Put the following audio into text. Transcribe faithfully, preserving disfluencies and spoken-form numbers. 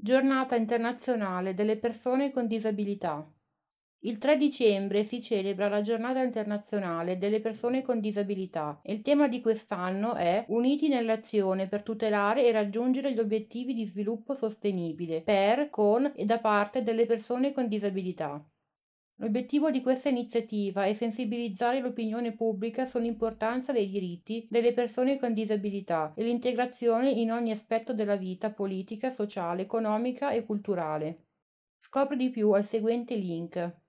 Giornata internazionale delle persone con disabilità. Il tre dicembre si celebra la Giornata internazionale delle persone con disabilità e il tema di quest'anno è Uniti nell'azione per tutelare e raggiungere gli obiettivi di sviluppo sostenibile per, con e da parte delle persone con disabilità. L'obiettivo di questa iniziativa è sensibilizzare l'opinione pubblica sull'importanza dei diritti delle persone con disabilità e l'integrazione in ogni aspetto della vita politica, sociale, economica e culturale. Scopri di più al seguente link.